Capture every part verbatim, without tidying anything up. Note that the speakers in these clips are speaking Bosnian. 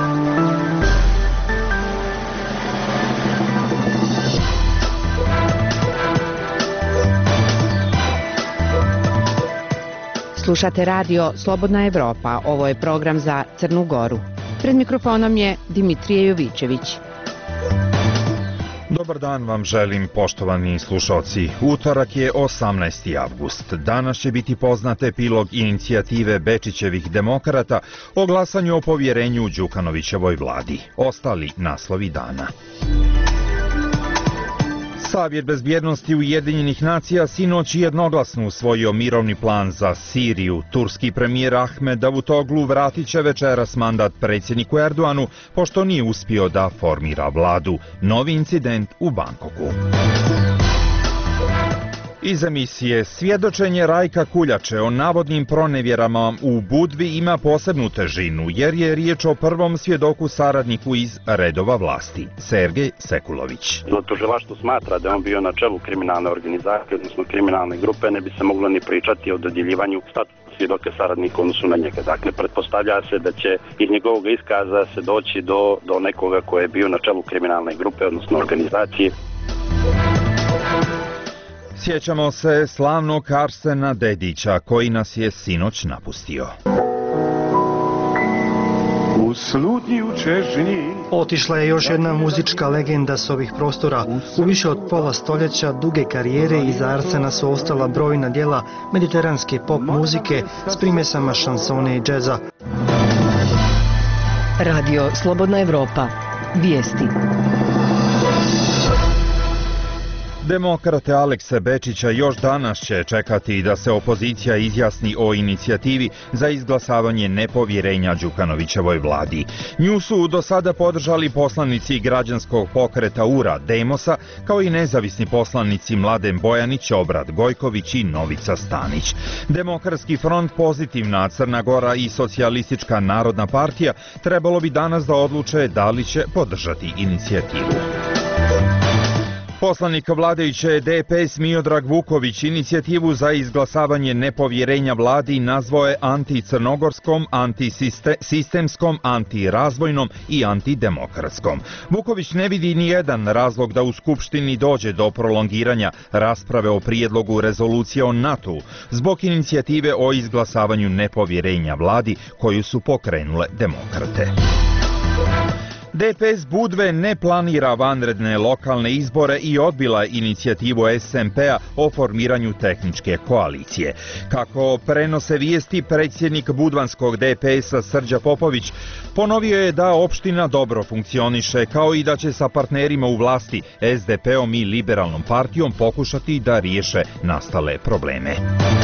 Slušate radio Slobodna Evropa, ovo je program za Crnu Goru. Pred mikrofonom je Dimitrije Jovićević. Dobar dan vam želim, poštovani slušalci. Utorak je osamnaesti avgust. Danas će biti poznat epilog inicijative Bečićevih demokrata o glasanju o povjerenju Đukanovićevoj vladi. Ostali naslovi dana. Savjet bezbjednosti Ujedinjenih nacija sinoć jednoglasno usvojio mirovni plan za Siriju. Turski premijer Ahmed Davutoglu vratit će večeras mandat predsjedniku Erdoanu, pošto nije uspio da formira vladu. Novi incident u Bankoku. Iz emisije svjedočenje Rajka Kuljače o navodnim pronevjerama u Budvi ima posebnu težinu, jer je riječ o prvom svjedoku saradniku iz redova vlasti, Sergej Sekulović. Tužilaštvo smatra da je on bio na čelu kriminalne organizacije, odnosno kriminalne grupe, ne bi se moglo ni pričati o dodjeljivanju statusa svjedoka saradnika odnosu na njega. Dakle, pretpostavlja se da će iz njegovog iskaza se doći do, do nekoga koji je bio na čelu kriminalne grupe, odnosno organizacije. Sjećamo se slavnog Arsena Dedića, koji nas je sinoć napustio. U slutnji u čežnji otišla je još jedna muzička legenda s ovih prostora. U više od pola stoljeća duge karijere iza Arsena su ostala brojna djela mediteranske pop muzike s primjesama šansone i džeza. Radio Slobodna Evropa. Vijesti. Demokrate Alekse Bečića još danas će čekati da se opozicija izjasni o inicijativi za izglasavanje nepovjerenja Đukanovićevoj vladi. Nju su do sada podržali poslanici građanskog pokreta U R A Demosa, kao i nezavisni poslanici Mladen Bojanić, Obrad Gojković i Novica Stanić. Demokratski front, Pozitivna Crna Gora i Socijalistička narodna partija trebalo bi danas da odluče da li će podržati inicijativu. Poslanik vladajuće D P S Miodrag Vuković inicijativu za izglasavanje nepovjerenja vladi nazvao je anticrnogorskom, antisistemskom, antirazvojnom i antidemokratskom. Vuković ne vidi ni jedan razlog da u Skupštini dođe do prolongiranja rasprave o prijedlogu rezolucije o NATO-u zbog inicijative o izglasavanju nepovjerenja vladi koju su pokrenule demokrate. D P S Budve ne planira vanredne lokalne izbore i odbila inicijativu S M P-a o formiranju tehničke koalicije. Kako prenose vijesti, predsjednik budvanskog D P S-a Srđa Popović ponovio je da opština dobro funkcioniše, kao i da će sa partnerima u vlasti S D P-om i Liberalnom partijom pokušati da riješe nastale probleme.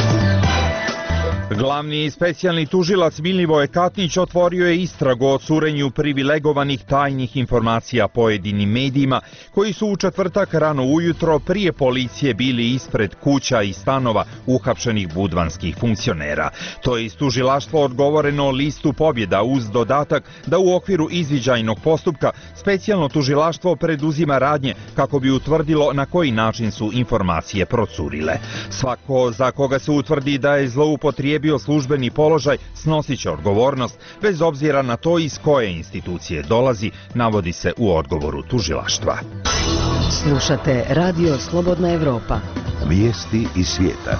Glavni specijalni tužilac Milivoje Katnić otvorio je istragu o curenju privilegovanih tajnih informacija pojedinim medijima koji su u četvrtak rano ujutro prije policije bili ispred kuća i stanova uhapšenih budvanskih funkcionera. To je iz tužilaštva odgovoreno listu pobjeda uz dodatak da u okviru izviđajnog postupka specijalno tužilaštvo preduzima radnje kako bi utvrdilo na koji način su informacije procurile. Svako za koga se utvrdi da je zloupotrijebio bio službeni položaj snosit će odgovornost, bez obzira na to iz koje institucije dolazi, navodi se u odgovoru tužilaštva. Slušate Radio Slobodna Evropa. Vijesti iz svijeta.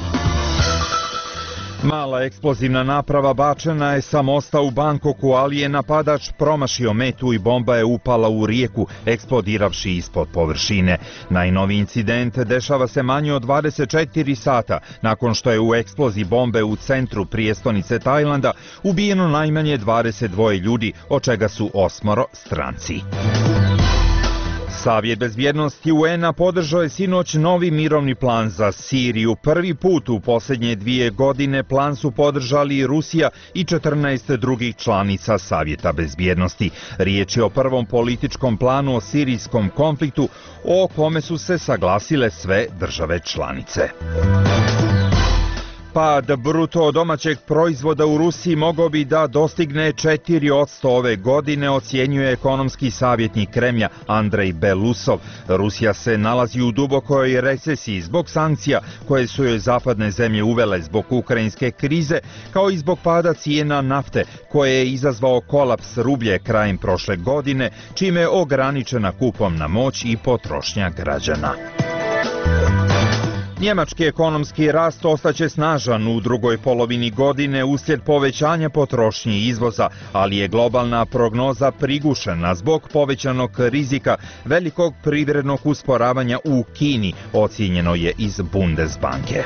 Mala eksplozivna naprava bačena je sa mosta u Bankoku, ali je napadač promašio metu i bomba je upala u rijeku, eksplodiravši ispod površine. Najnoviji incident dešava se manje od dvadeset četiri sata nakon što je u eksploziji bombe u centru prijestolnice Tajlanda ubijeno najmanje dvadeset dva ljudi, od čega su osmoro stranci. Savjet bezbjednosti U N-a podržao je sinoć novi mirovni plan za Siriju. Prvi put u posljednje dvije godine plan su podržali Rusija i četrnaest drugih članica Savjeta bezbjednosti. Riječ je o prvom političkom planu o sirijskom konfliktu o kome su se saglasile sve države članice. Pad bruto domaćeg proizvoda u Rusiji mogao bi da dostigne četiri posto ove godine, ocjenjuje ekonomski savjetnik Kremlja Andrej Belusov. Rusija se nalazi u dubokoj recesiji zbog sankcija koje su joj zapadne zemlje uvele zbog ukrajinske krize, kao i zbog pada cijena nafte koje je izazvao kolaps rublje krajem prošle godine, čime je ograničena kupovna moć i potrošnja građana. Njemački ekonomski rast ostaće snažan u drugoj polovini godine uslijed povećanja potrošnje i izvoza, ali je globalna prognoza prigušena zbog povećanog rizika velikog privrednog usporavanja u Kini, ocijenjeno je iz Bundesbanke.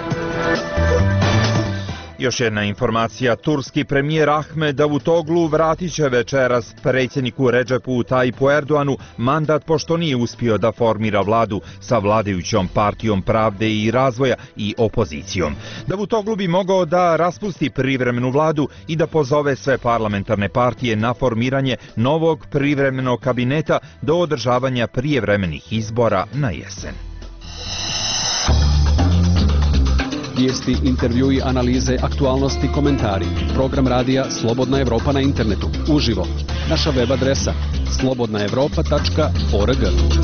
Još jedna informacija, turski premijer Ahmed Davutoglu vratit će večeras predsjedniku Redžepu Tajipu Erdoanu mandat pošto nije uspio da formira vladu sa vladajućom partijom Pravde i razvoja i opozicijom. Davutoglu bi mogao da raspusti privremenu vladu i da pozove sve parlamentarne partije na formiranje novog privremenog kabineta do održavanja prijevremenih izbora na jesen. Vijesti, intervjui, analize, aktualnosti, komentari. Program radija Slobodna Evropa na internetu. Uživo. Naša web adresa slobodna evropa tačka org.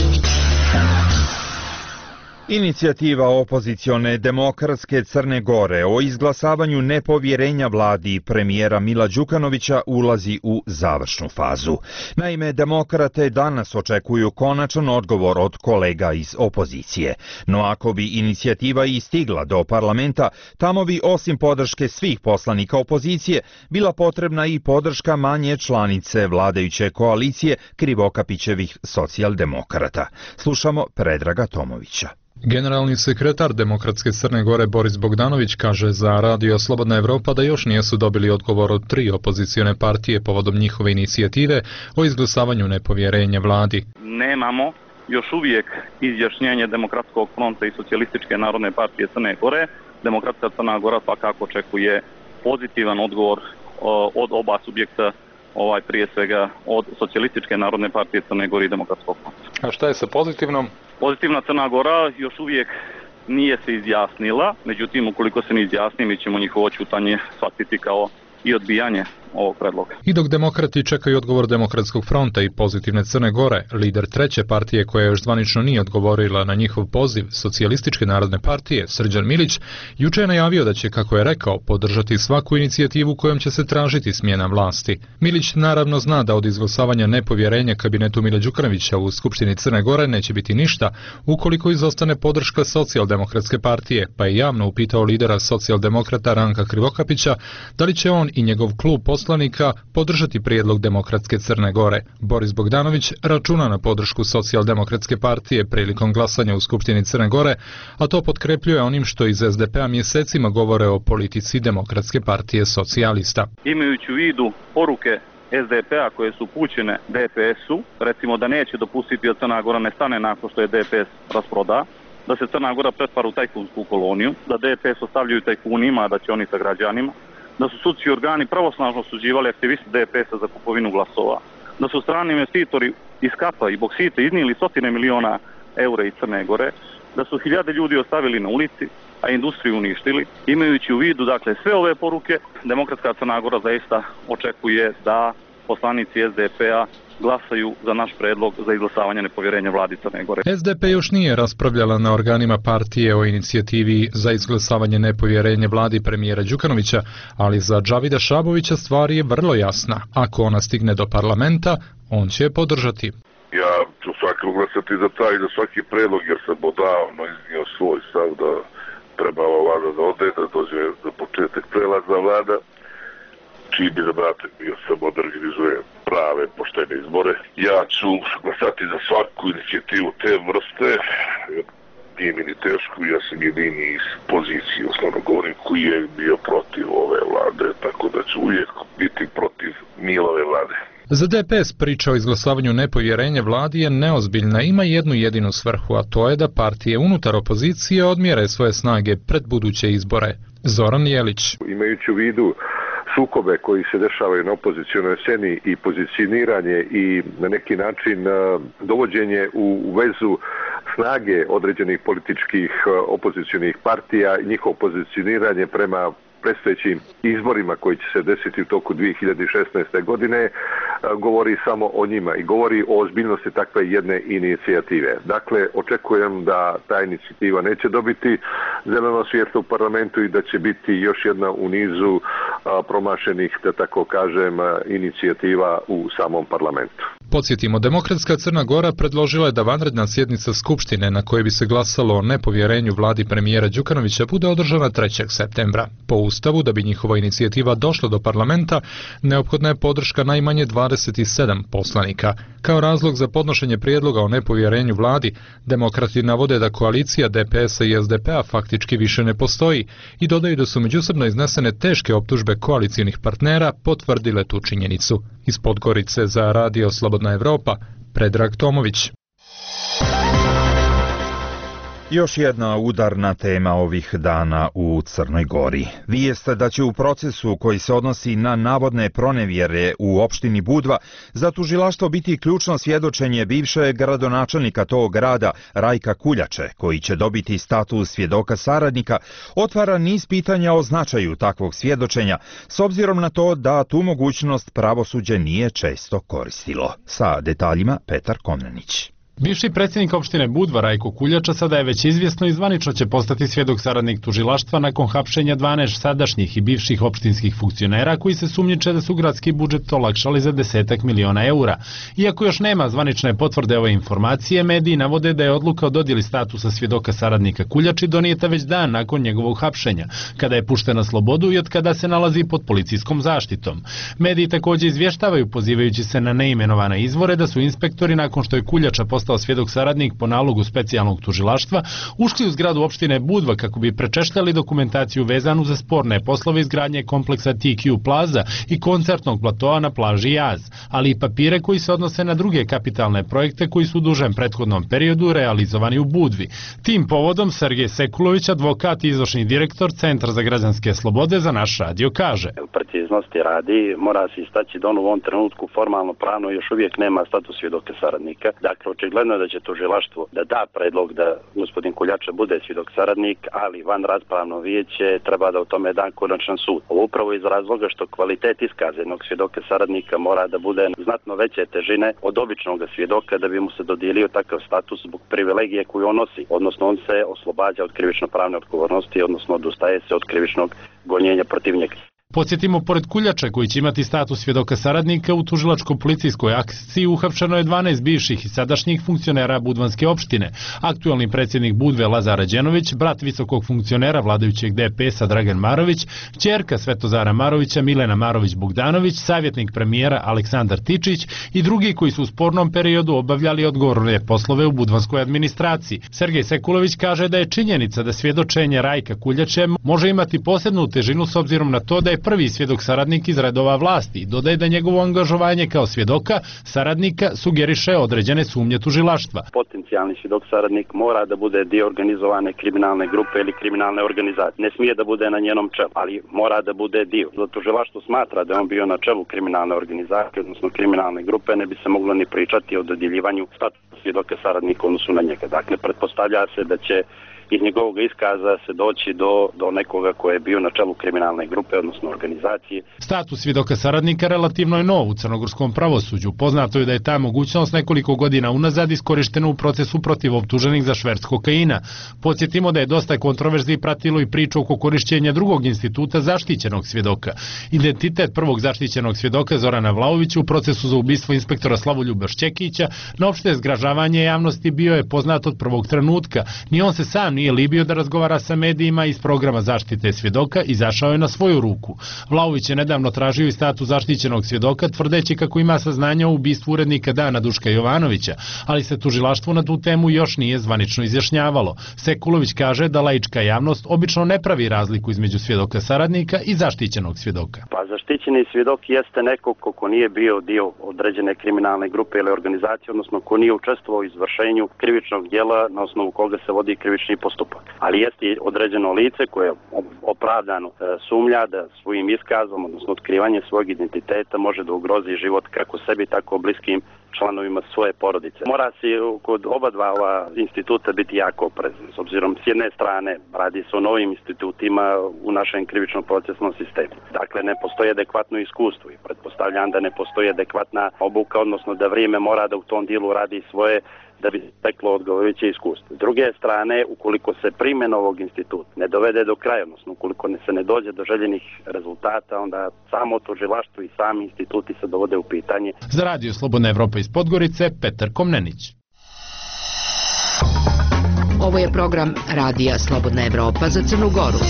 Inicijativa opozicione demokratske Crne Gore o izglasavanju nepovjerenja vladi premijera Mila Đukanovića ulazi u završnu fazu. Naime, demokrate danas očekuju konačan odgovor od kolega iz opozicije. No ako bi inicijativa i stigla do parlamenta, tamo bi osim podrške svih poslanika opozicije bila potrebna i podrška manje članice vladajuće koalicije Krivokapićevih socijaldemokrata. Slušamo Predraga Tomovića. Generalni sekretar Demokratske Crne Gore Boris Bogdanović kaže za Radio Slobodna Evropa da još nijesu dobili odgovor od tri opozicione partije povodom njihove inicijative o izglasavanju nepovjerenja vladi. Nemamo još uvijek izjašnjenje Demokratskog fronta i Socijalističke narodne partije Crne Gore. Demokratska Crna Gora svakako očekuje pozitivan odgovor od oba subjekta, ovaj prije svega od Socijalističke narodne partije Crne Gore i Demokratskog fronta. A šta je sa pozitivnom? Pozitivna Crna Gora još uvijek nije se izjasnila, međutim ukoliko se ne izjasni mi ćemo njihovo ćutanje shvatiti kao i odbijanje ovog predloga. I dok demokrati čekaju odgovor Demokratskog fronta i Pozitivne Crne Gore, lider treće partije koja još zvanično nije odgovorila na njihov poziv, Socijalističke narodne partije, Srđan Milić, juče je najavio da će, kako je rekao, podržati svaku inicijativu kojom će se tražiti smjena vlasti. Milić naravno zna da od izglasavanja nepovjerenja kabinetu Mila Đukanovića u Skupštini Crne Gore neće biti ništa ukoliko izostane podrška Socijaldemokratske partije, pa je javno upitao lidera socijaldemokrata Ranka Krivokapića da li će on i njegov klub poslanika podržati prijedlog Demokratske Crne Gore. Boris Bogdanović računa na podršku Socijaldemokratske partije prilikom glasanja u Skupštini Crne Gore, a to potkrepljuje onim što iz es de pe a mjesecima govore o politici Demokratske partije socijalista. Imajući u vidu poruke es de pe a koje su upućene de pe esu, recimo da neće dopustiti da Crna Gora ne stane nakon što je de pe es rasproda, da se Crna Gora pretvara u tajkunsku koloniju, da de pe es ostavljaju tajkunima, da će oni sa građanima, da su sudski organi pravosnažno osuđivali aktivisti de pe esa za kupovinu glasova, da su strani investitori iz Kapa i Boksite iznijeli stotine miliona eura iz Crne Gore, da su hiljade ljudi ostavili na ulici, a industriju uništili. Imajući u vidu dakle sve ove poruke, Demokratska Crna Gora zaista očekuje da poslanici es de pe a glasaju za naš predlog za izglasavanje nepovjerenja vladi Crne Gore. es de pe još nije raspravljala na organima partije o inicijativi za izglasavanje nepovjerenja vladi premijera Đukanovića, ali za Džavida Šabovića stvar je vrlo jasna. Ako ona stigne do parlamenta, on će je podržati. Ja ću svakako glasati za taj, za svaki predlog, jer sam odavno iznio svoj stav da treba ova vlada da ode, da dođe za početak prelazna vlada, čiji bi zadatak bio samo da organizuje prave, poštene izbore. Ja ću glasati za svaku inicijativu te vrste, nije mi ni teško, ja sam jedini iz pozicije, osnovno govorim, koji je bio protiv ove vlade, tako da ću uvijek biti protiv Milove vlade. Za de pe es priča o izglasavanju nepovjerenja vladi je neozbiljna, ima jednu jedinu svrhu, a to je da partije unutar opozicije odmjere svoje snage pred buduće izbore. Zoran Jelić. Imajući u vidu sukobe koji se dešavaju na opozicionoj sceni i pozicioniranje i na neki način dovođenje u vezu snage određenih političkih opozicionih partija i njihovo pozicioniranje prema predstojećim izborima koji će se desiti u toku dvije hiljade šesnaeste. godine govori samo o njima i govori o ozbiljnosti takve jedne inicijative. Dakle, očekujem da ta inicijativa neće dobiti zeleno svjetlo u parlamentu i da će biti još jedna u nizu promašenih, da tako kažem, inicijativa u samom parlamentu. Podsjetimo, Demokratska Crna Gora predložila je da vanredna sjednica Skupštine na kojoj bi se glasalo o nepovjerenju vladi premijera Đukanovića bude održana trećeg septembra. Po Ustavu, da bi njihova inicijativa došla do parlamenta, neophodna je podrška najmanje dvadeset sedam poslanika. Kao razlog za podnošenje prijedloga o nepovjerenju vladi, demokrati navode da koalicija D P S-a i S D P-a faktički više ne postoji i dodaju da su međusobno iznesene teške optužbe koalicijnih partnera potvrdile tu činjenicu. Iz Podgorice za Radio Slobodna Evropa, Predrag Tomović. Još jedna udarna tema ovih dana u Crnoj Gori. Vijest da će u procesu koji se odnosi na navodne pronevjere u opštini Budva za tužilaštvo biti ključno svjedočenje bivšeg gradonačelnika tog grada Rajka Kuljače, koji će dobiti status svjedoka saradnika, otvara niz pitanja o značaju takvog svjedočenja, s obzirom na to da tu mogućnost pravosuđe nije često koristilo. Sa detaljima Petar Komnenić. Bivši predsjednik opštine Budva Rajko Kuljača sada je već izvjesno i zvanično će postati svjedok saradnik tužilaštva nakon hapšenja dvanaest sadašnjih i bivših opštinskih funkcionera koji se sumnjiče da su gradski budžet olakšali za desetak miliona eura. Iako još nema zvanične potvrde ove informacije, mediji navode da je odluka o dodjeli statusa svjedoka saradnika Kuljači donijeta već dan nakon njegovog hapšenja, kada je pušten na slobodu i od kada se nalazi pod policijskom zaštitom. Mediji također izvještavaju, pozivajući se na neimenovane izvore, da su inspektori nakon što je Kuljača postao svjedok saradnik po nalogu specijalnog tužilaštva, ušli u zgradu opštine Budva kako bi prečešljali dokumentaciju vezanu za sporne poslove izgradnje kompleksa T Q Plaza i koncertnog platoa na plaži Jaz, ali i papire koji se odnose na druge kapitalne projekte koji su u dužem prethodnom periodu realizovani u Budvi. Tim povodom Sergej Sekulović, advokat i izvršni direktor Centra za građanske slobode, za naš radio kaže: Preciznosti radi, mora se istaći da on u ovom trenutku formalno pravno još uvijek nema status svjedoka saradnika. Dakle, očigledno da će tužilaštvo da da predlog da gospodin Kuljača bude svjedok saradnik, ali van raspravno vijeće treba da o tome da konačan sud. Ovo upravo iz razloga što kvalitet iskaza jednog svjedoka saradnika mora da bude znatno veće težine od običnog svjedoka da bi mu se dodijelio takav status zbog privilegije koju on nosi, odnosno on se oslobađa od krivično-pravne odgovornosti, odnosno odustaje se od krivičnog gonjenja protiv njega. Podsjetimo, pored Kuljača, koji će imati status svjedoka saradnika, u tužilačko-policijskoj akciji uhapšeno je dvanaest bivših i sadašnjih funkcionera Budvanske opštine. Aktualni predsjednik Budve Lazar Rađenović, brat visokog funkcionera vladajućeg D P S-a Dragan Marović, ćerka Svetozara Marovića Milena Marović-Bogdanović, savjetnik premijera Aleksandar Tičić i drugi koji su u spornom periodu obavljali odgovorne poslove u budvanskoj administraciji. Sergej Sekulović kaže da je činjenica da svjedočenje Rajka Kuljače može imati posebnu težinu s obzirom na to da je prvi svjedok saradnik iz redova vlasti i dodaje da njegovo angažovanje kao svjedoka saradnika sugeriše određene sumnje tužilaštva. Potencijalni svjedok saradnik mora da bude dio organizovane kriminalne grupe ili kriminalne organizacije. Ne smije da bude na njenom čelu, ali mora da bude dio. Za tužilaštvo smatra da je on bio na čelu kriminalne organizacije, odnosno kriminalne grupe, ne bi se moglo ni pričati o dodjeljivanju statusa svjedoka saradnika u odnosu na njega. Dakle, pretpostavlja se da će iz njegovog iskaza se doći do, do nekoga ko je bio na čelu kriminalne grupe, odnosno organizacije. Status svjedoka saradnika relativno je nov u crnogorskom pravosuđu. Poznato je da je ta mogućnost nekoliko godina unazad iskorištena u procesu protiv optuženih za šverc kokaina. Podsjetimo da je dosta kontroverzi pratilo i priču oko korišćenja drugog instituta zaštićenog svjedoka. Identitet prvog zaštićenog svjedoka Zorana Vlaovića u procesu za ubistvo inspektora Slavoljuba Šćekića na opšte zgražavanje javnosti bio je poznat od prvog trenutka. Ni on se sam nije libio da razgovara sa medijima iz programa zaštite svjedoka, izašao je na svoju ruku. Vlaović je nedavno tražio i status zaštićenog svjedoka, tvrdeći kako ima saznanja o ubistvu urednika Dana Duška Jovanovića, ali se tužilaštvo na tu temu još nije zvanično izjašnjavalo. Sekulović kaže da laička javnost obično ne pravi razliku između svjedoka saradnika i zaštićenog svjedoka. Pa zaštićeni svjedok jeste neko ko, ko nije bio dio određene kriminalne grupe ili organizacije, odnosno ko nije učestvovao u izvršenju krivičnog djela na osnovu koga se vodi krivični postupak. Ali jeste određeno lice koje opravdano sumnja da svojim iskazom, odnosno otkrivanje svojeg identiteta može da ugrozi život kako sebi, tako bliskim članovima svoje porodice. Mora se kod oba dva ova instituta biti jako oprezan, s obzirom s jedne strane radi se o novim institutima u našem krivično procesnom sistemu. Dakle, ne postoji adekvatno iskustvo i pretpostavljam da ne postoji adekvatna obuka, odnosno da vrijeme mora da u tom dijelu radi svoje da bi steklo odgovarajuće iskustvo. S druge strane, ukoliko se primjena ovog instituta ne dovede do kraja, odnosno ukoliko se ne dođe do željenih rezultata, onda samo tužilaštvo i sami instituti se dovode u pitanje. Za Radio Slobodna Evropa iz Podgorice, Petar Komnenić. Ovo je program Radija Slobodna Evropa za Crnu Goru.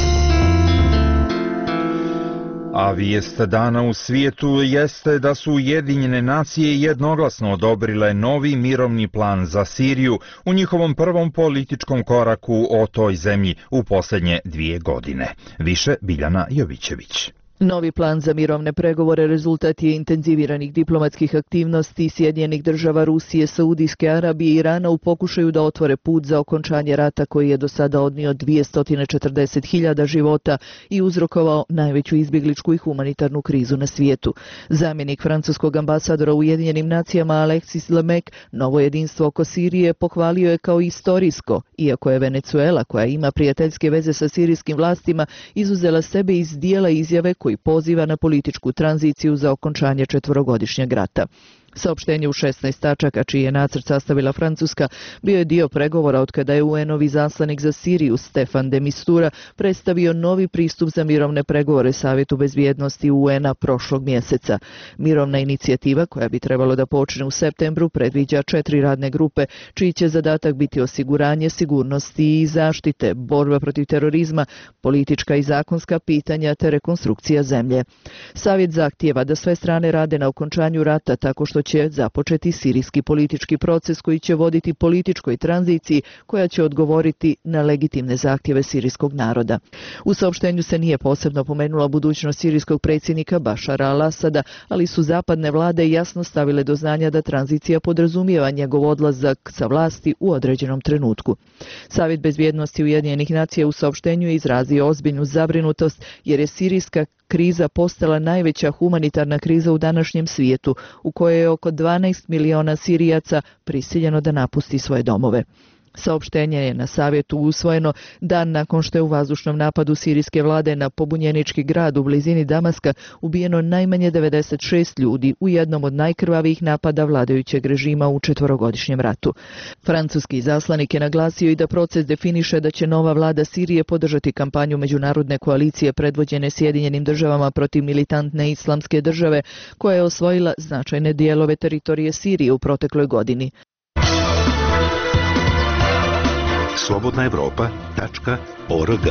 A vijest dana u svijetu jeste da su Ujedinjene nacije jednoglasno odobrile novi mirovni plan za Siriju u njihovom prvom političkom koraku o toj zemlji u posljednje dvije godine. Više Biljana Jovićević. Novi plan za mirovne pregovore rezultat je intenziviranih diplomatskih aktivnosti Sjedinjenih država, Rusije, Saudijske Arabije i Irana u pokušaju da otvore put za okončanje rata koji je do sada odnio dvjesto četrdeset hiljada života i uzrokovao najveću izbjegličku i humanitarnu krizu na svijetu. Zamjenik francuskog ambasadora u Ujedinjenim nacijama Alexis Lemek novo jedinstvo oko Sirije pohvalio je kao istorijsko, iako je Venezuela, koja ima prijateljske veze sa sirijskim vlastima, izuzela sebe iz dijela izjave koji poziva na političku tranziciju za okončanje četvorogodišnjeg rata. Saopštenje u šesnaest tačaka, čiji je nacrt sastavila Francuska, bio je dio pregovora od kada je U N-ovi zaslanik za Siriju Stefan de Mistura predstavio novi pristup za mirovne pregovore Savjetu bezbjednosti U N-a prošlog mjeseca. Mirovna inicijativa, koja bi trebalo da počne u septembru, predviđa četiri radne grupe, čiji će zadatak biti osiguranje sigurnosti i zaštite, borba protiv terorizma, politička i zakonska pitanja te rekonstrukcija zemlje. Savjet zahtijeva da sve strane rade na okončanju rata tako što će započeti sirijski politički proces koji će voditi političkoj tranziciji koja će odgovoriti na legitimne zahtjeve sirijskog naroda. U saopštenju se nije posebno pomenula budućnost sirijskog predsjednika Bašara al-Asada, ali su zapadne vlade jasno stavile do znanja da tranzicija podrazumijeva njegov odlazak sa vlasti u određenom trenutku. Savjet bezbjednosti Ujedinjenih nacija u saopštenju je izrazio ozbiljnu zabrinutost jer je sirijska kriza postala najveća humanitarna kriza u današnjem svijetu, u kojoj je oko dvanaest miliona Sirijaca prisiljeno da napusti svoje domove. Saopštenje je na savjetu usvojeno dan nakon što je u vazdušnom napadu sirijske vlade na pobunjenički grad u blizini Damaska ubijeno najmanje devedeset šest ljudi u jednom od najkrvavijih napada vladajućeg režima u četvorogodišnjem ratu. Francuski zaslanik je naglasio i da proces definiše da će nova vlada Sirije podržati kampanju međunarodne koalicije predvođene Sjedinjenim državama protiv militantne islamske države koja je osvojila značajne dijelove teritorije Sirije u protekloj godini. slobodna evropa tačka org.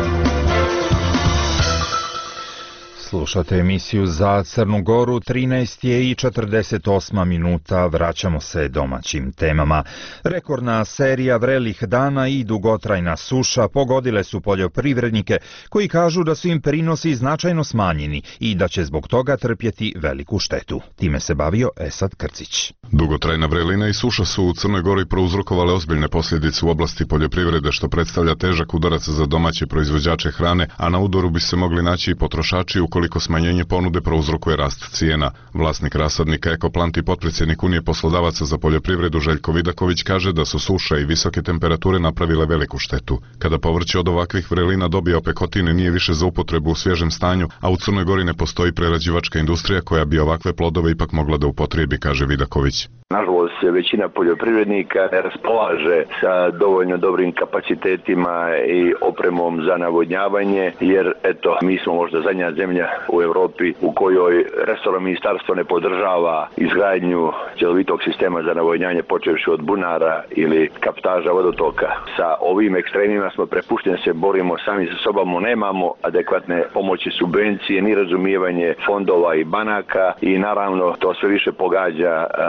Slušate emisiju za Crnu Goru, trinaest je i četrdeset osma minuta, vraćamo se domaćim temama. Rekordna serija vrelih dana i dugotrajna suša pogodile su poljoprivrednike koji kažu da su im prinosi značajno smanjeni i da će zbog toga trpjeti veliku štetu. Time se bavio Esad Krcić. Dugotrajna vrelina i suša su u Crnoj Gori prouzrokovale ozbiljne posljedice u oblasti poljoprivrede, što predstavlja težak udarac za domaće proizvođače hrane, a na udaru bi se mogli naći i potrošači ukoliko smanjenje ponude prouzrokuje rast cijena. Vlasnik rasadnika Ekoplant i potpredsjednik Unije poslodavaca za poljoprivredu Željko Vidaković kaže da su suša i visoke temperature napravile veliku štetu. Kada povrće od ovakvih vrelina dobije opekotine, nije više za upotrebu u svježem stanju, a u Crnoj Gori ne postoji prerađivačka industrija koja bi ovakve plodove ipak mogla da upotrijebi, kaže Vidaković. Nažalost, većina poljoprivrednika ne raspolaže sa dovoljno dobrim kapacitetima i opremom za navodnjavanje, jer eto, mi smo možda zadnja zemlja u Europi u kojoj resorno ministarstvo ne podržava izgradnju cjelovitog sistema za navodnjanje počevši od bunara ili kaptaža vodotoka. Sa ovim ekstremima smo prepušteni, se borimo sami sa sobom, nemamo adekvatne pomoći, subvencije, ni razumijevanje fondova i banaka i naravno to sve više pogađa uh,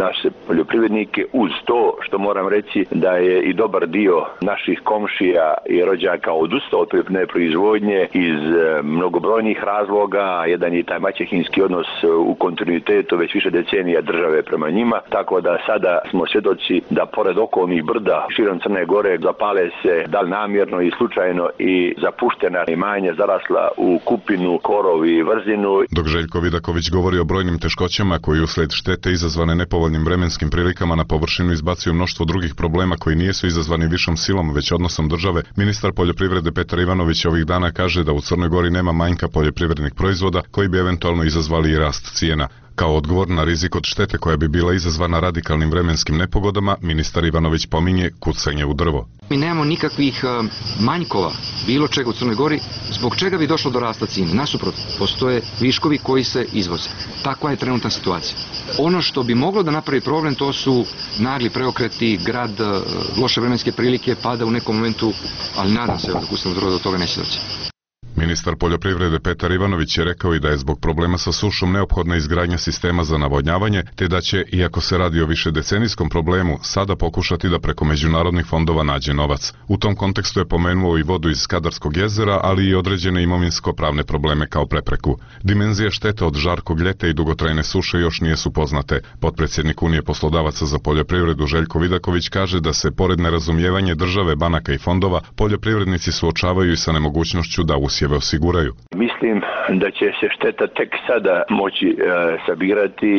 naše poljoprivrednike, uz to što moram reći da je i dobar dio naših komšija i rođaka odustao od poljoprivredne proizvodnje iz mnogobrojnih razloga. Jedan je taj maćehinski odnos u kontinuitetu već više decenija države prema njima, tako da sada smo svjedoci da pored okolnih brda širom Crne Gore zapale se da li namjerno i slučajno i zapuštena imanja zarasla u kupinu, korov i vrzinu. Dok Željko Vidaković govori o brojnim teškoćama koji usled štete izazvane nepovoljnim vremenskim prilikama na površinu izbacuju mnoštvo drugih problema koji nisu izazvani višom silom već odnosom države, ministar poljoprivrede Petar Ivanović ovih dana kaže da u Crnoj Gori nema manjka poljoprivrednih proizvoda koji bi eventualno izazvali i rast cijena. Kao odgovor na rizik od štete koja bi bila izazvana radikalnim vremenskim nepogodama, ministar Ivanović pominje kucanje u drvo. Mi nemamo nikakvih uh, manjkova, bilo čega u Crnoj Gori, zbog čega bi došlo do rasta cijene. Nasuprot, postoje viškovi koji se izvoze. Takva je trenutna situacija. Ono što bi moglo da napravi problem, to su nagli preokreti, grad, uh, loše vremenske prilike, pada u nekom momentu, ali nadam se da kucanje u drvo do toga neće doći. Ministar poljoprivrede Petar Ivanović je rekao i da je zbog problema sa sušom neophodna izgradnja sistema za navodnjavanje, te da će, iako se radi o višedecenijskom problemu, sada pokušati da preko međunarodnih fondova nađe novac. U tom kontekstu je pomenuo i vodu iz Skadarskog jezera, ali i određene imovinsko-pravne probleme kao prepreku. Dimenzija štete od žarkog ljeta i dugotrajne suše još nisu poznate. Potpredsjednik Unije poslodavaca za poljoprivredu Željko Vidaković kaže da se, pored nerazumijevanja države, banaka i fondova, poljoprivrednici suočavaju i sa nemogućnošću da usjeve osiguraju. Mislim da će se šteta tek sada moći e, sabirati,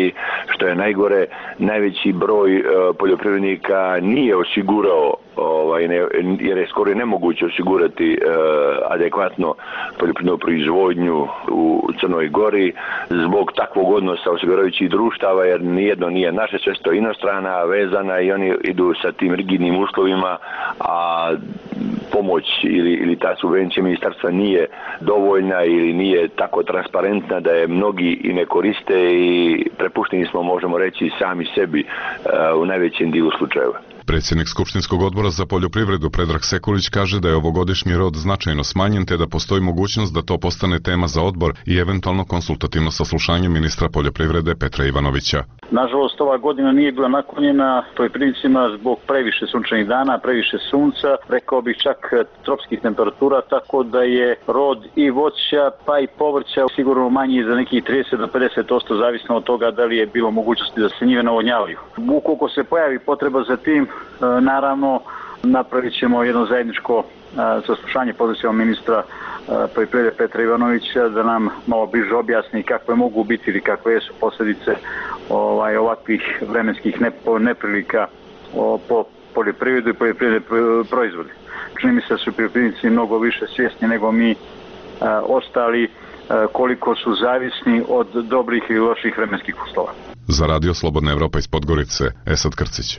što je najgore, najveći broj e, poljoprivrednika nije osigurao, ovaj, ne, jer je skoro nemoguće osigurati e, adekvatno poljoprivrednu proizvodnju u Crnoj Gori zbog takvog odnosa osiguravajućih društava, jer nijedno nije naše, sve sto inostrana vezana i oni idu sa tim rigidnim uslovima, a pomoć ili, ili ta subvencija ministarstva nije dovoljna ili nije tako transparentna da je mnogi i ne koriste i prepušteni smo, možemo reći, sami sebi uh, u najvećem dijelu slučajeva. Predsjednik Skupštinskog odbora za poljoprivredu Predrag Sekulić kaže da je ovogodišnji rod značajno smanjen te da postoji mogućnost da to postane tema za odbor i eventualno konsultativno saslušanje ministra poljoprivrede Petra Ivanovića. Nažalost, ova godina nije bila naklonjena poljoprivrednicima zbog previše sunčanih dana, previše sunca, rekao bih čak tropskih temperatura, tako da je rod i voća pa i povrća sigurno manji za nekih trideset do pedeset posto zavisno od toga da li je bilo mogućnosti da se njive navodnjavaju. Ukoliko se pojavi potreba za tim, naravno napravit ćemo jedno zajedničko saslušanje pozicijom ministra poljoprivrede Petra Ivanovića da nam malo bliže objasni kakve mogu biti ili kakve su posljedice ovaj, ovakvih vremenskih neprilika po poljoprivredu i poljoprivredne proizvode. Čini mi se da su poljoprivrednici mnogo više svjesni nego mi a, ostali a, koliko su zavisni od dobrih i loših vremenskih uslova. Za Radio Slobodna Evropa iz Podgorice, Esad Krcić.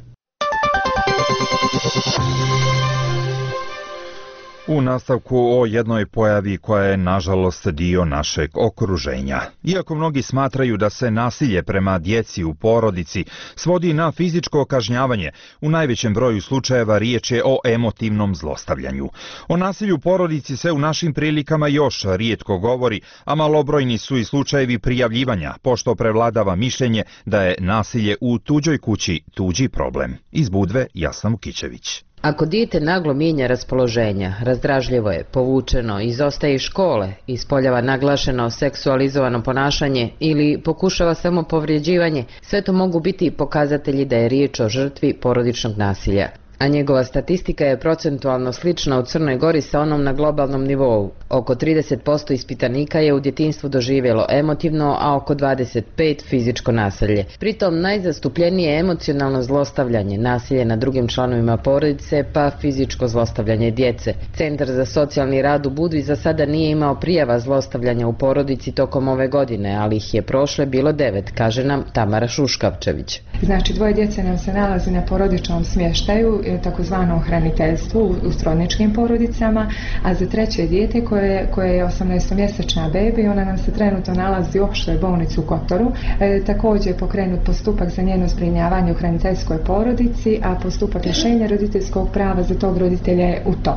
U nastavku o jednoj pojavi koja je nažalost dio našeg okruženja. Iako mnogi smatraju da se nasilje prema djeci u porodici svodi na fizičko kažnjavanje, u najvećem broju slučajeva riječ je o emotivnom zlostavljanju. O nasilju u porodici se u našim prilikama još rijetko govori, a malobrojni su i slučajevi prijavljivanja, pošto prevladava mišljenje da je nasilje u tuđoj kući tuđi problem. Iz Budve, Jasna Vukićević. Ako dijete naglo mijenja raspoloženja, razdražljivo je, povučeno, izostaje iz škole, ispoljava naglašeno seksualizovano ponašanje ili pokušava samo povrijeđivanje, sve to mogu biti pokazatelji da je riječ o žrtvi porodičnog nasilja. A njegova statistika je procentualno slična u Crnoj Gori sa onom na globalnom nivou. Oko trideset posto ispitanika je u djetinjstvu doživjelo emotivno, a oko dvadeset pet posto fizičko nasilje. Pritom najzastupljenije je emocionalno zlostavljanje, nasilje nad drugim članovima porodice, pa fizičko zlostavljanje djece. Centar za socijalni rad u Budvi za sada nije imao prijava zlostavljanja u porodici tokom ove godine, ali ih je prošle bilo devet, kaže nam Tamara Šuškavčević. Znači, dvoje djece nam se nalazi na porodičnom smještaju, takozvanom hraniteljstvu u srodničkim porodicama, a za treće dijete koje, koje je osamnaestomjesečna bebi, ona nam se trenutno nalazi u opštoj bolnici u Kotoru. E, također je pokrenut postupak za njeno zbrinjavanje u hraniteljskoj porodici, a postupak rješenja roditeljskog prava za tog roditelja je u toku.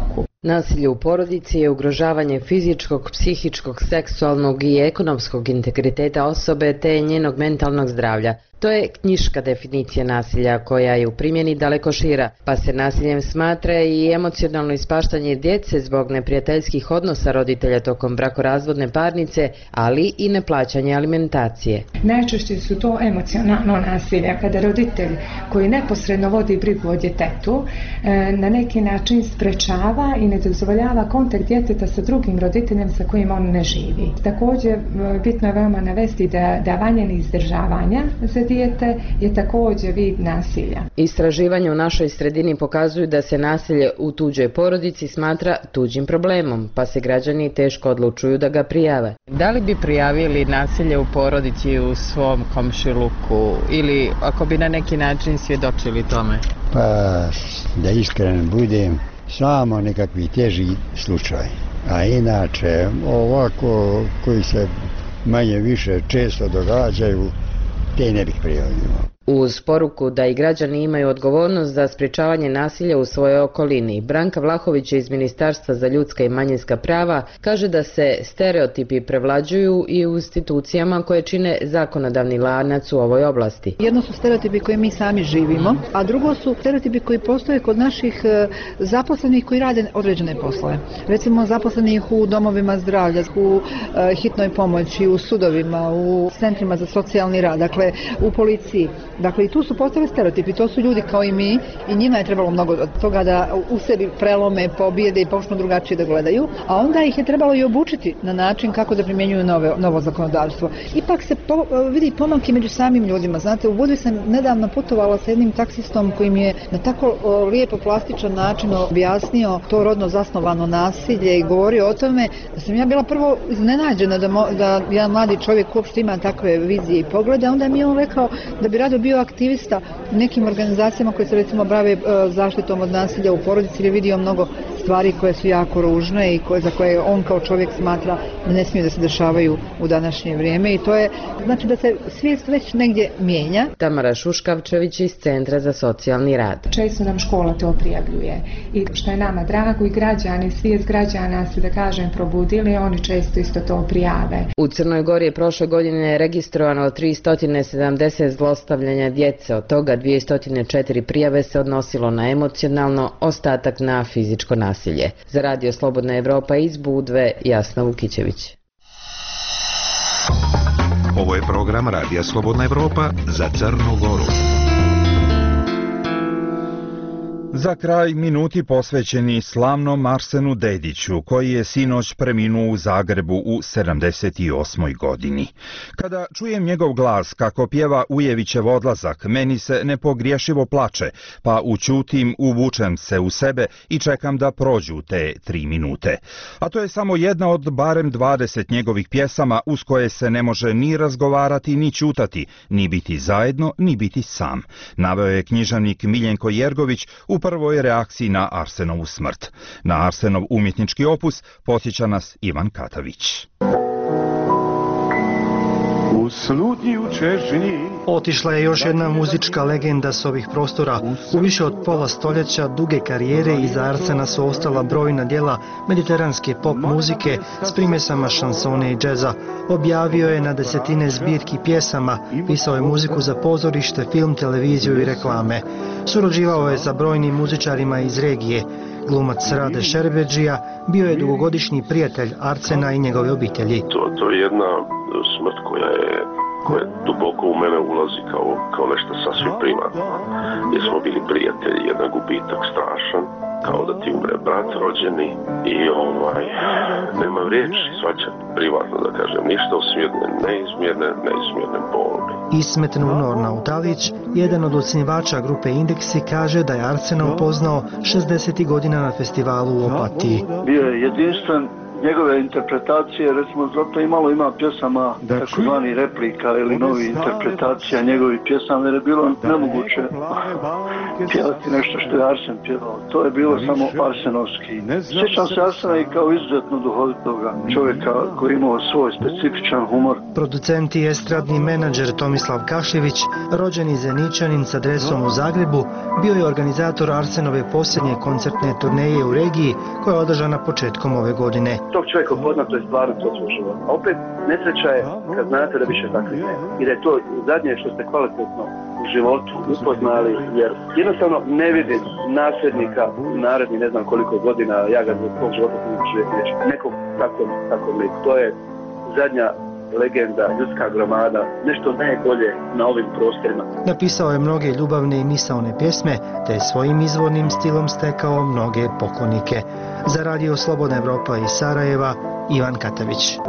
Nasilje u porodici je ugrožavanje fizičkog, psihičkog, seksualnog i ekonomskog integriteta osobe te njenog mentalnog zdravlja. To je knjiška definicija nasilja koja je u primjeni daleko šira, pa se nasiljem smatra i emocionalno ispaštanje djece zbog neprijateljskih odnosa roditelja tokom brakorazvodne parnice, ali i neplaćanje alimentacije. Najčešće su to emocionalno nasilje, kada roditelj koji neposredno vodi brigu o djetetu na neki način sprečava i ne dozvoljava kontakt djeteta sa drugim roditeljem sa kojim on ne živi. Također bitno je veoma navesti da davanje izdržavanja za dijete je također vid nasilja. Istraživanja u našoj sredini pokazuju da se nasilje u tuđoj porodici smatra tuđim problemom, pa se građani teško odlučuju da ga prijave. Da li bi prijavili nasilje u porodici u svom komšiluku ili ako bi na neki način svjedočili tome? Pa, da iskren budem, samo nekakvi teži slučaj. A inače, ovako koji se manje više često događaju, te ne bih prijavljivao. Uz poruku da i građani imaju odgovornost za sprječavanje nasilja u svojoj okolini, Branka Vlahović iz Ministarstva za ljudska i manjinska prava kaže da se stereotipi prevlađuju i u institucijama koje čine zakonodavni lanac u ovoj oblasti. Jedno su stereotipi koje mi sami živimo, a drugo su stereotipi koji postoje kod naših zaposlenih koji rade određene poslove. Recimo zaposlenih u domovima zdravlja, u hitnoj pomoći, u sudovima, u centrima za socijalni rad, dakle u policiji. Dakle, i tu su postali stereotipi, to su ljudi kao i mi i njima je trebalo mnogo od toga da u sebi prelome, pobijede i počnu drugačije da gledaju, a onda ih je trebalo i obučiti na način kako da primjenjuju nove, novo zakonodavstvo. Ipak se po, vidi pomak i među samim ljudima. Znate, u Budvi sam nedavno putovala sa jednim taksistom koji mi je na tako o, lijepo plastičan način objasnio to rodno zasnovano nasilje i govorio o tome da sam ja bila prvo iznenađena da, mo, da jedan mladi čovjek uopšte ima takve vizije i poglede, onda mi je on rekao da bi rado bio aktivista u nekim organizacijama koje se recimo bave zaštitom od nasilja u porodici, jer je vidio mnogo stvari koje su jako ružne i koje, za koje on kao čovjek smatra da ne smiju da se dešavaju u današnje vrijeme i to je, znači da se svijest već negdje mijenja. Tamara Šuškavčević iz Centra za socijalni rad. Često nam škola to prijavljuje i što je nama drago i građani, svijest građana se da kažem probudili, oni često isto to prijave. U Crnoj Gori je prošle godine registrovano tristo sedamdeset zlostavljanja djece, od toga dvjesto četiri prijave se odnosilo na emocionalno, ostatak na fizičko nasilje. Za Radio Slobodna Evropa iz Budve, Jasna Vukićević. Ovo je program Radija Slobodna Evropa za Crnu Goru. Za kraj minuti posvećeni slavnom Arsenu Dediću, koji je sinoć preminuo u Zagrebu u sedamdeset osmoj godini. Kada čujem njegov glas kako pjeva Ujevićev odlazak, meni se nepogriješivo plače, pa ućutim, uvučem se u sebe i čekam da prođu te tri minute. A to je samo jedna od barem dvadeset njegovih pjesama uz koje se ne može ni razgovarati ni ćutati, ni biti zajedno, ni biti sam. Naveo je književnik Miljenko Jergović u prvoj reakciji na Arsenovu smrt. Na Arsenov umjetnički opus podsjeća nas Ivan Katavić. U slutnji u čežnji. Otišla je još jedna muzička legenda s ovih prostora. U više od pola stoljeća duge karijere iza Arsena su ostala brojna djela mediteranske pop muzike s primjesama šansone i džeza. Objavio je na desetine zbirki pjesama, pisao je muziku za pozorište, film, televiziju i reklame. Surađivao je sa brojnim muzičarima iz regije. Glumac Rade Šerbedžija bio je dugogodišnji prijatelj Arsena i njegove obitelji. To, to je jedna smrt koja je, koja duboko u mene ulazi kao, kao nešto sasvim primarno. Jer smo bili prijatelji, jedan gubitak strašan, kao da ti umre brat rođeni i ovaj, nema riječi, svača privatno da kažem, ništa osim jedne neizmjerne, neizmjerne bolbe. Ismet Nunor Nautalić, jedan od ocjenjivača grupe Indeksi, kaže da je Arsena upoznao šezdesetih godina na festivalu u Opatiji. Bio je jedinstven njegove interpretacije, recimo zato i malo ima pjesama takozvani replika ili novi interpretacija njegovih pjesama, jer je bilo nemoguće pjevati nešto što je Arsen pjevao. To je bilo samo arsenovski. Sjećam se Arsena i kao izuzetno duhovitoga čovjeka koji imao svoj specifičan humor. Producent i estradni menadžer Tomislav Kašević, rođeni Zeničanin s adresom u Zagrebu, bio je organizator Arsenove posljednje koncertne turneje u regiji koja je održana početkom ove godine. Tog čovjeka upoznat, to je stvarno to svoj život. A opet nesreća je kad znate da više takvih nema. I da je to zadnje što ste kvalitetno u životu upoznali, jer jednostavno ne vidim nasljednika naredni ne znam koliko godina, ja ga za svog života sam živjeti nekog takvog, takvog lika. To je zadnja legenda, ljudska gromada, nešto najbolje na ovim prostorima. Napisao je mnoge ljubavne i misaone pjesme, te je svojim izvornim stilom stekao mnoge poklonike. Za Radio Slobodna Evropa iz Sarajeva, Ivan Katavić.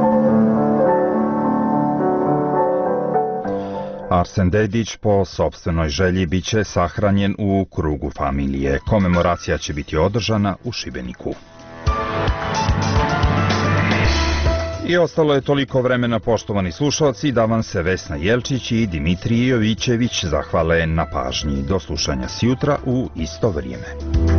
Arsen Dedić po sopstvenoj želji biće sahranjen u krugu familije. Komemoracija će biti održana u Šibeniku. I ostalo je toliko vremena, poštovani slušalci, da vam se Vesna Jelčić i Dimitrije Jovićević zahvale na pažnji. Do slušanja sjutra u isto vrijeme.